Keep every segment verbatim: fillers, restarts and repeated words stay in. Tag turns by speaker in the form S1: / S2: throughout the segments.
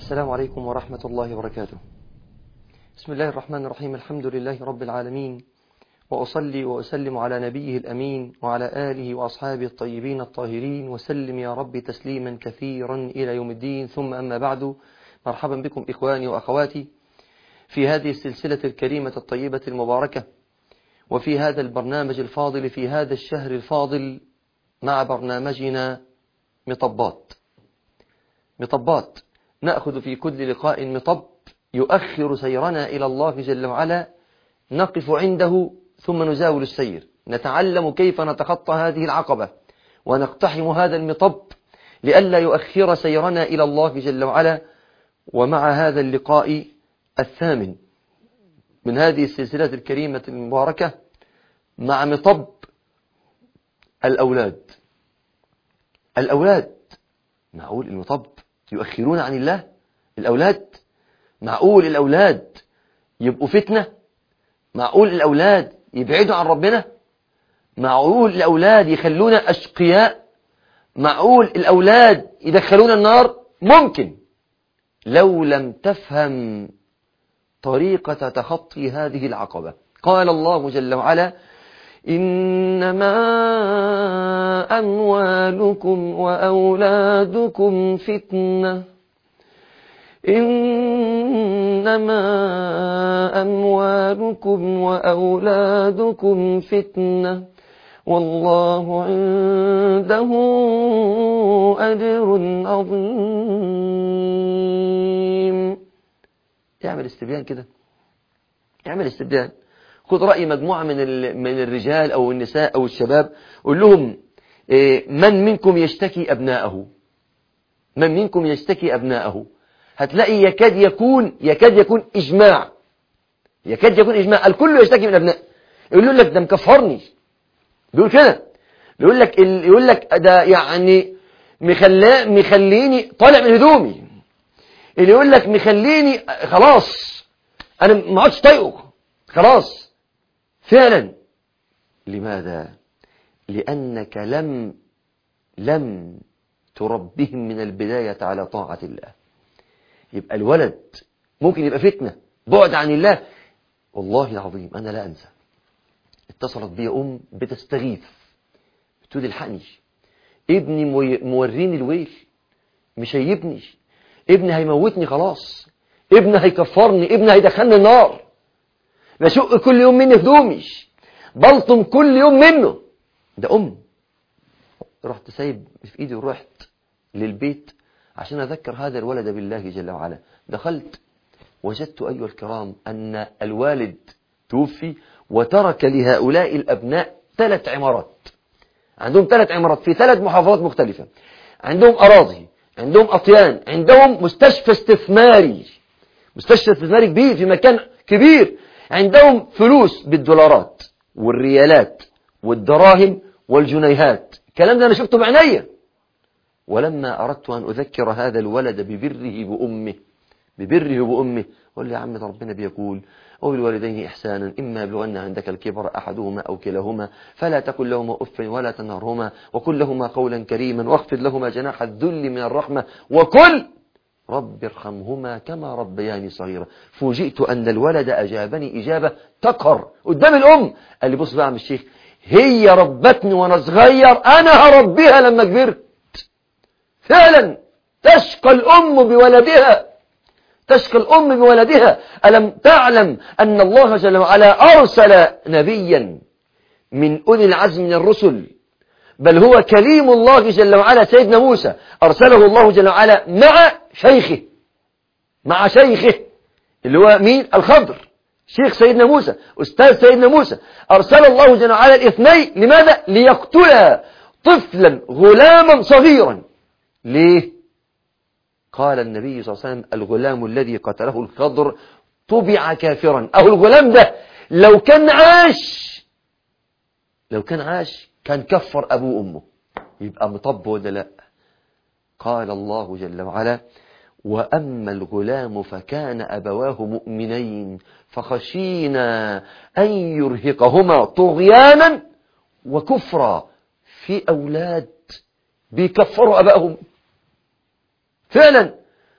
S1: السلام عليكم ورحمة الله وبركاته. بسم الله الرحمن الرحيم. الحمد لله رب العالمين، وأصلي وأسلم على نبيه الأمين وعلى آله وأصحابه الطيبين الطاهرين، وسلم يا رب تسليما كثيرا إلى يوم الدين. ثم أما بعد، مرحبا بكم إخواني وأخواتي في هذه السلسلة الكريمة الطيبة المباركة، وفي هذا البرنامج الفاضل في هذا الشهر الفاضل، مع برنامجنا مطبات. مطبات نأخذ في كل لقاء مطب يؤخر سيرنا إلى الله جل وعلا، نقف عنده ثم نزاول السير، نتعلم كيف نتخطى هذه العقبة ونقتحم هذا المطب لئلا يؤخر سيرنا إلى الله جل وعلا. ومع هذا اللقاء الثامن من هذه السلسلة الكريمة المباركة، مع مطب الأولاد. الأولاد معقول المطب يؤخرون عن الله؟ الأولاد معقول الأولاد يبقوا فتنة؟ معقول الأولاد يبعدوا عن ربنا؟ معقول الأولاد يخلونا أشقياء؟ معقول الأولاد يدخلون النار؟ ممكن، لو لم تفهم طريقة تخطي هذه العقبة. قال الله جل وعلا: إنما أموالكم وأولادكم فتنة إنما أموالكم وأولادكم فتنة والله عنده أجر عظيم. اعمل استبيان كده، اعمل استبيان. خذ رأي مجموعة من من الرجال أو النساء أو الشباب، قل لهم: من منكم يشتكي أبناءه؟ من منكم يشتكي أبناءه؟ هتلاقي يكاد يكون يكاد يكون إجماع يكاد يكون إجماع الكل يشتكي من أبناء. يقول لك ده مكفرني، بيقول كده، بيقول لك يقول لك ده يعني مخلا مخليني طالع من هدومي، اللي يقول لك مخليني خلاص أنا ما عادش طايقه خلاص. فعلا. لماذا؟ لأنك لم لم تربهم من البداية على طاعة الله. يبقى الولد ممكن يبقى فتنة، بعد عن الله. والله العظيم أنا لا أنسى، اتصلت بي أم بتستغيث، بتقول: الحقني، ابني موريني الويل، مش هيبني، ابني هيموتني خلاص، ابني هيكفرني، ابني هيدخلني النار، بشق كل يوم مني هدومي، بلطم كل يوم منه. ده أم. رحت سايب في إيدي ورحت للبيت عشان أذكر هذا الولد بالله جل وعلا. دخلت وجدت أيها الكرام أن الوالد توفي وترك لهؤلاء الأبناء ثلاث عمارات. عندهم ثلاث عمارات في ثلاث محافظات مختلفة، عندهم أراضي، عندهم أطيان، عندهم مستشفى استثماري مستشفى استثماري كبير في مكان كبير، عندهم فلوس بالدولارات والريالات والدراهم والجنيهات. الكلام ده أنا شفته بعيني. ولما أردت أن أذكر هذا الولد ببره بأمه ببره بأمه قال لي: يا عم ده ربنا بيقول: وبالوالدين إحسانا إما يبلغن عندك الكبر أحدهما أو كلاهما فلا تقل لهما أف ولا تنهرهما وقل لهما قولا كريما واخفض لهما جناح الذل من الرحمة وقل رب ارحمهما كما ربياني صغيرا. فوجئت أن الولد أجابني إجابة تقهر قدام الأم. قال لي: بص بقى يا عم الشيخ، هي ربتني وأنا صغير، أنا هربيها لما كبرت. فعلا تشقى الأم بولدها، تشقى الأم بولدها. ألم تعلم أن الله جل وعلا أرسل نبيا من أولي العزم من الرسل، بل هو كليم الله جل وعلا سيدنا موسى، أرسله الله جل وعلا مع شيخه مع شيخه اللي هو مين؟ الخضر، شيخ سيدنا موسى، أستاذ سيدنا موسى. أرسل الله جل وعلا الاثنين لماذا؟ ليقتلا طفلا غلاما صغيرا. ليه؟ قال النبي صلى الله عليه وسلم: الغلام الذي قتله الخضر طبع كافرا. أو الغلام ده لو كان عاش لو كان عاش كان كفر أبوه أمه. يبقى مطب ولا لا؟ قال الله جل وعلا: وأما الغلام فكان أبواه مؤمنين فخشينا أن يرهقهما طغيانا وكفرا. في أولاد بيكفروا أبائهم فعلا،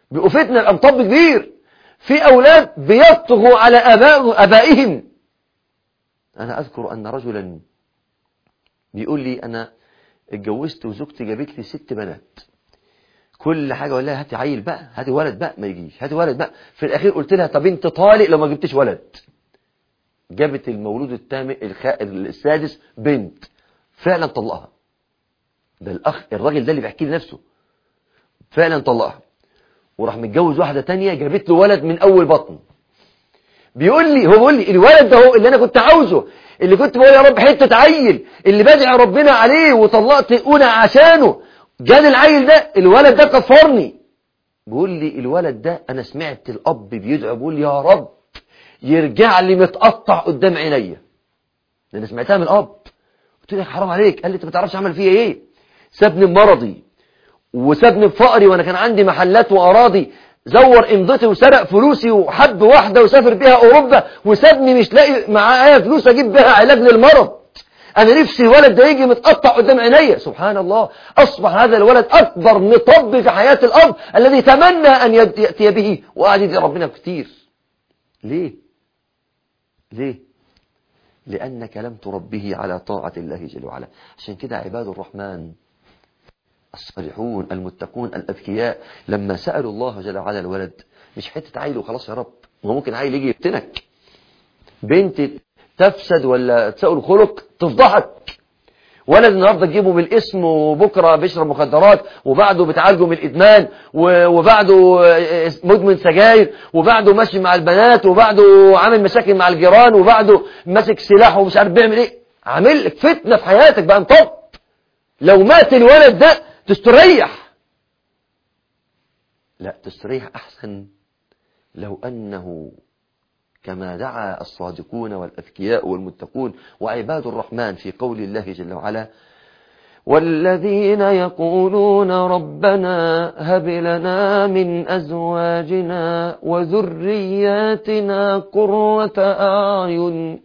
S1: بيبقوا فتنة، يبقى مطب كبير. في أولاد بيطغوا على أباء أبائهم. أنا أذكر أن رجلا بيقول لي أنا اتجوزت وزوجتي جابت لي ست بنات، كل حاجة اقول لها هاتي عيل بقى، هاتي ولد بقى، ما يجيش، هاتي ولد بقى. في الأخير قلت لها طب أنت طالق لو ما جبتش ولد. جابت المولود التام الخ... السادس بنت، فعلا طلقها. ده الأخ الراجل ده اللي بيحكي لي نفسه، فعلا طلقها وراح متجوز واحدة تانية جابت له ولد من أول بطن. بيقول لي هو بيقول لي الولد ده هو اللي أنا كنت عاوزه، اللي كنت بقول يا رب حتة عيل، اللي بدعي ربنا عليه وطلقت أنا عشانه، جاني العيل ده، الولد ده كفرني. بيقول لي الولد ده أنا سمعت الأب بيدعو بيقول لي يا رب يرجع لي متقطع قدام عينيا. أنا سمعتها من الأب. قلت له حرام عليك. قال لي أنت ما تعرفش عمل فيا إيه، سابني بمرضي وسابني بفقري وأنا كان عندي محلات وأراضي، زور امضتي وسرق فلوسي وحب واحدة وسافر بيها أوروبا وسابني مش لاقي معايا فلوس أجيب بها علاج للمرض. أنا نفسي الولد ده يجي متقطع قدام عينيا. سبحان الله، أصبح هذا الولد أكبر مطب في حياة الأب الذي تمنى أن يأتي به وقعد يدعي ربنا كتير. ليه؟ ليه؟ لأنك لم تربه على طاعة الله جل وعلا. عشان كده عباد الرحمن الصالحون المتقون الأذكياء لما سألوا الله جل وعلا الولد، مش حتة عيل وخلاص يا رب، ما ممكن عيل يجي يفتنك، بنت تفسد ولا تساءل الخلق تفضحك، ولد النهارده تجيبه بالاسم وبكره بيشرب مخدرات وبعده بتعالجه من الادمان وبعده مدمن سجاير وبعده ماشي مع البنات وبعده عامل مشاكل مع الجيران وبعده ماسك سلاح ومش عارف بيعمل ايه، عامل لك فتنه في حياتك بقى انطب. لو مات الولد ده تستريح، لا تستريح احسن لو انه كما دعا الصادقون والأذكياء والمتقون وعباد الرحمن في قول الله جل وعلا والذين يقولون ربنا هب لنا من أزواجنا وذرياتنا قرة أعين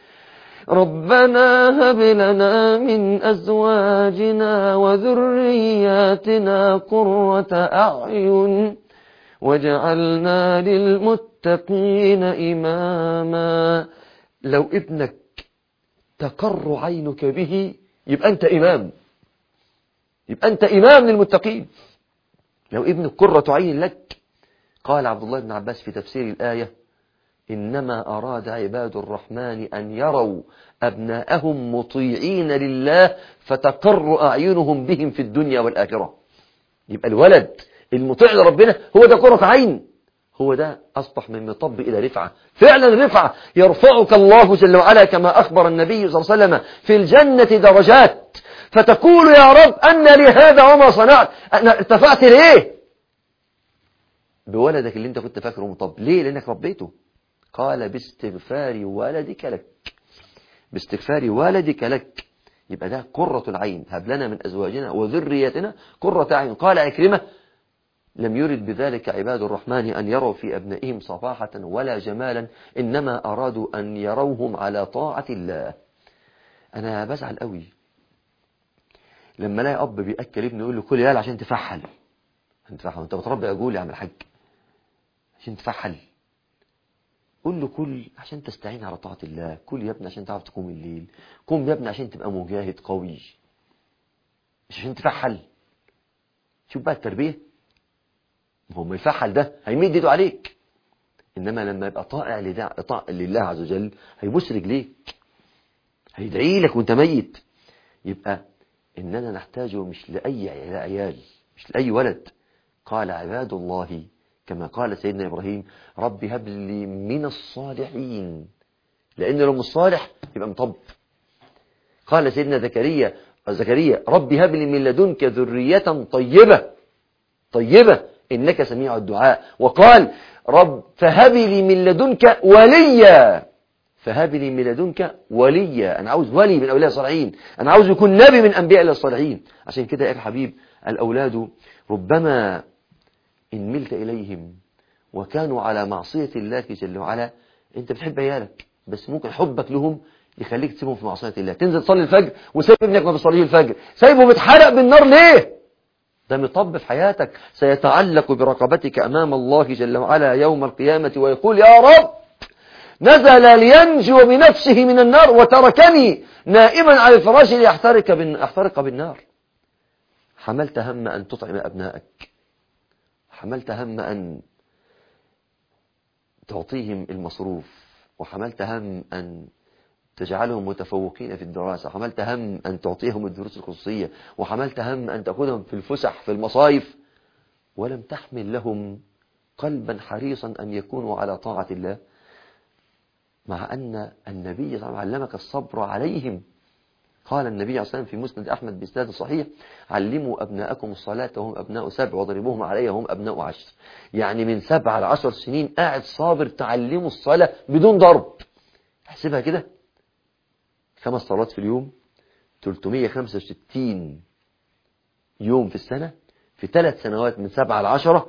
S1: ربنا هب لنا من أزواجنا وذرياتنا قرة أعين وجعلنا للمتقين إماما. لو ابنك تقر عينك به يبقى أنت إمام، يبقى أنت إمام للمتقين. لو ابنك قرة عين لك، قال عبد الله بن عباس في تفسير الآية إنما أراد عباد الرحمن أن يروا أبناءهم مطيعين لله فتقر أعينهم بهم في الدنيا والآخرة. يبقى الولد المطيع لربنا هو ده قرة عين، هو ده أصبح من مطب إلى رفعة، فعلا رفعة يرفعك الله جل وعلا كما أخبر النبي صلى الله عليه وسلم في الجنة درجات، فتقول يا رب أن لي هذا وما صنعت، أنا ارتفعت ليه؟ بولدك اللي انت كنت فاكره مطب، ليه؟ لأنك ربيته. قال باستغفار والدك لك، باستغفار والدك لك، يبقى ده قرة العين. هب لنا من أزواجنا وذريتنا قرة عين. قال عكرمة لم يرد بذلك عباد الرحمن أن يروا في أبنائهم صفاحة ولا جمالا، إنما أرادوا أن يروهم على طاعة الله. أنا بزعل قوي لما لاقي أب بيأكل ابنه يقول له كل يالا عشان تفحل. عشان تفحل أنت بتربي عجول يا عم الحاج، عشان تفحل. قول له كل عشان تستعين على طاعة الله، كل يا ابني عشان تعرف تقوم الليل، قوم يا ابني عشان تبقى مجاهد قوي، مش عشان تفحل. شوف بقى التربية، هو ما يفحل ده هيمد ايده عليك، انما لما يبقى طائع لله عز وجل هيبوس رجليك، هيدعي لك وانت ميت. يبقى اننا نحتاجه مش لاي عيال، مش لاي ولد. قال عباد الله كما قال سيدنا ابراهيم رب هب لي من الصالحين، لان لو مش صالح يبقى مطب. قال سيدنا زكريا زكريا رب هب لي من لدنك ذرية طيبة طيبة إنك سميع الدعاء. وقال رب فهب لي من لدنك وليا، فهب لي من لدنك وليا. أنا عاوز ولي من أولياء الصالحين، أنا عاوز يكون نبي من أنبياء الصالحين. عشان كده يا حبيب الأولاد ربما إن ملت إليهم وكانوا على معصية الله جل وعلا، أنت بتحب عيالك بس ممكن حبك لهم يخليك تسيبهم في معصية الله. تنزل تصلي الفجر وسيب ابنك ما بيصليه الفجر، سايبه بيتحرق بالنار ليه؟ ده مطب في حياتك سيتعلق برقبتك أمام الله جل وعلا يوم القيامة، ويقول يا رب نزل لينجو بنفسه من النار وتركني نائما على الفراش ليحترق بالنار بالنار. حملت هم أن تطعم أبنائك، حملت هم أن تعطيهم المصروف، وحملت هم أن تجعلهم متفوقين في الدراسة، حملت هم أن تعطيهم الدروس الخصوصية، وحملت هم أن تأخذهم في الفسح في المصايف، ولم تحمل لهم قلبا حريصا أن يكونوا على طاعة الله، مع أن النبي صلى الله عليه وسلم علمك الصبر عليهم. قال النبي عليه الصلاة والسلام في مسند أحمد بإسناد صحيح: علموا أبناءكم الصلاة وهم أبناء سبع وضربوهم عليها وهم أبناء عشر. يعني من سبع لعشر سنين قاعد صابر تعلموا الصلاة بدون ضرب. احسبها كده، خمس صلوات في اليوم، ثلاثمائة وخمسة وستين يوم في السنة، في ثلاث سنوات من سبعة لعشرة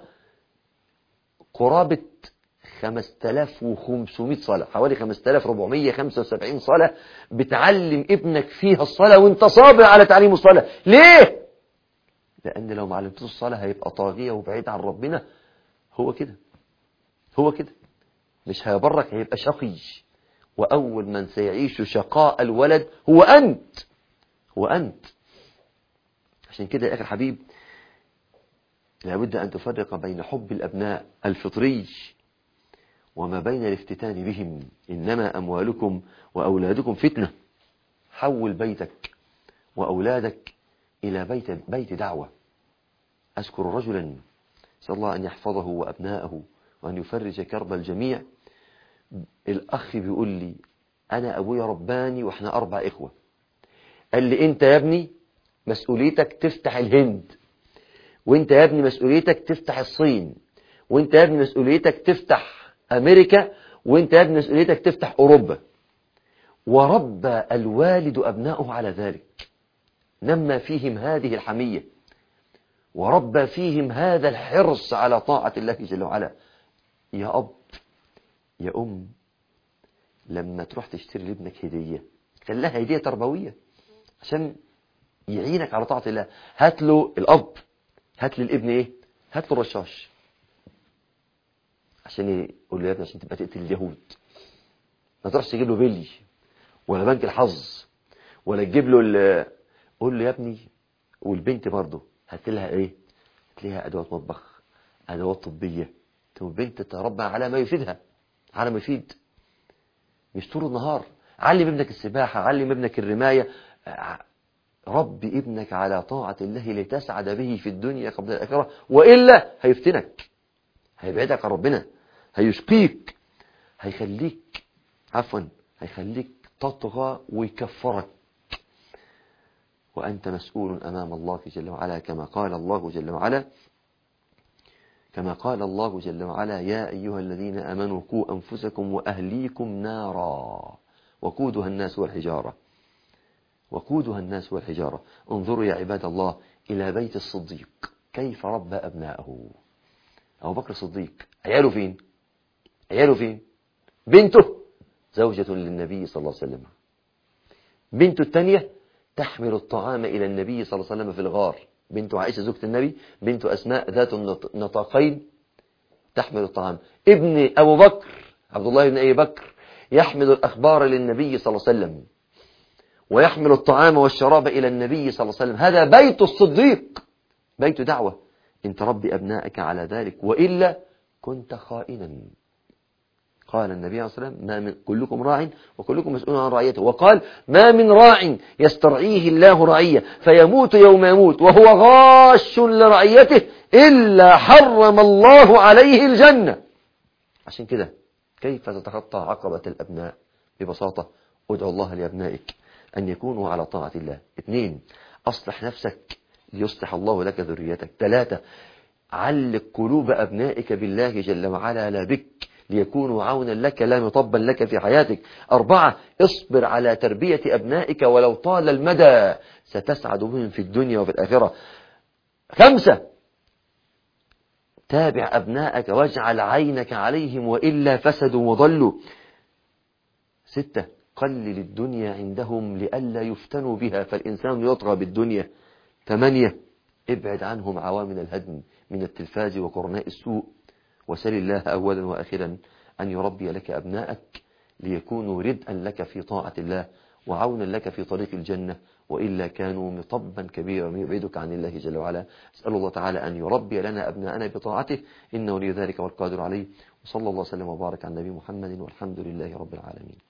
S1: قرابة خمسة آلاف وخمسمائة صلاة، حوالي خمسة آلاف وأربعمائة وخمسة وسبعين صلاة بتعلم ابنك فيها الصلاة وانت صابر على تعليم الصلاة. ليه؟ لأن لو ما علمتوش الصلاة هيبقى طاغية وبعيد عن ربنا. هو كده، هو كده، مش هيبرك، هيبقى شقي. وأول من سيعيش شقاء الولد هو أنت، هو أنت. عشان كده يا أخي الحبيب لابد أن تفرق بين حب الأبناء الفطري وما بين الافتتان بهم. إنما أموالكم وأولادكم فتنة. حول بيتك وأولادك إلى بيت, بيت دعوة. أذكر رجلا أسأل الله أن يحفظه وأبناءه وأن يفرج كرب الجميع. الأخ بيقول لي أنا أبويا رباني وإحنا أربع إخوة، قال لي أنت يا ابني مسؤوليتك تفتح الهند، وأنت يا ابني مسؤوليتك تفتح الصين، وأنت يا ابني مسؤوليتك تفتح أمريكا، وأنت يا ابني مسؤوليتك تفتح أوروبا. وربى الوالد أبناؤه على ذلك، نمى فيهم هذه الحمية، وربى فيهم هذا الحرص على طاعة الله جل وعلا. يا أب يا أم، لما تروح تشتري لابنك هدية خليها هدية تربوية عشان يعينك على طاعة الله. هات له الأب، هات للابن إيه؟ هات له رشاش عشان يقول له يا ابني عشان تبقى تقتل اليهود. ما تروحش تجيب له بيلي ولا بنك الحظ ولا تجيب له ال... قول له يا ابني، والبنت برضه هات لها ايه؟ هات لها ادوات مطبخ، ادوات طبيه، تبقى البنت تتربى على ما يفيدها، على ما يفيد. مش طول النهار علم ابنك السباحه، علم ابنك الرمايه، ربي ابنك على طاعه الله لتسعد به في الدنيا قبل الاخره، والا هيفتنك، هيبعدك عن ربنا، هيشقيك، هيخليك عفوا هيخليك تطغى ويكفرك، وأنت مسؤول أمام الله جل وعلا. كما قال الله جل وعلا كما قال الله جل وعلا: يا أيها الذين آمنوا قوا أنفسكم وأهليكم نارا وقودها الناس والحجارة وقودها الناس والحجارة. انظروا يا عباد الله إلى بيت الصديق كيف ربى أبناءه. أبو بكر الصديق عياله فين؟ عياله فين؟ بنته زوجة للنبي صلى الله عليه وسلم، بنته الثانية تحمل الطعام إلى النبي صلى الله عليه وسلم في الغار، بنته عائشة زوجة النبي، بنته أسماء ذات النطاقين تحمل الطعام. ابن أبو بكر عبد الله بن أبي بكر يحمل الأخبار للنبي صلى الله عليه وسلم ويحمل الطعام والشراب إلى النبي صلى الله عليه وسلم. هذا بيت الصديق، بيت دعوة. إن تربي أبنائك على ذلك وإلا كنت خائنا. قال النبي عليه الصلاة والسلام: ما من كلكم راع وكلكم مسؤول عن رعيته. وقال: ما من راع يسترعيه الله رعية فيموت يوم يموت وهو غاش لرعيته إلا حرم الله عليه الجنة. عشان كده كيف تتخطى عقبة الأبناء؟ ببساطة ادعو الله لأبنائك أن يكونوا على طاعة الله. اثنين، أصلح نفسك ليصلح الله لك ذريتك. ثلاثة، علق قلوب أبنائك بالله جل وعلا لا بك ليكونوا عونا لك لا مطبا لك في حياتك. أربعة، اصبر على تربية أبنائك ولو طال المدى، ستسعد بهم في الدنيا وفي الآخرة. خمسة، تابع أبنائك واجعل عينك عليهم وإلا فسدوا وضلوا. ستة، قلل الدنيا عندهم لئلا يفتنوا بها فالإنسان يطغى بالدنيا. ثمانية، ابعد عنهم عوامل الهدم من التلفاز وقرناء السوء، وسل الله أولا وآخرا أن يربي لك أبناءك ليكونوا ردءا لك في طاعة الله وعونا لك في طريق الجنة، وإلا كانوا مطبا كبيرا يبعدك عن الله جل وعلا. أسأل الله تعالى أن يربي لنا أبناءنا بطاعته، إنه ولي ذلك والقادر عليه. وصلى الله وسلم وبارك على النبي محمد، والحمد لله رب العالمين.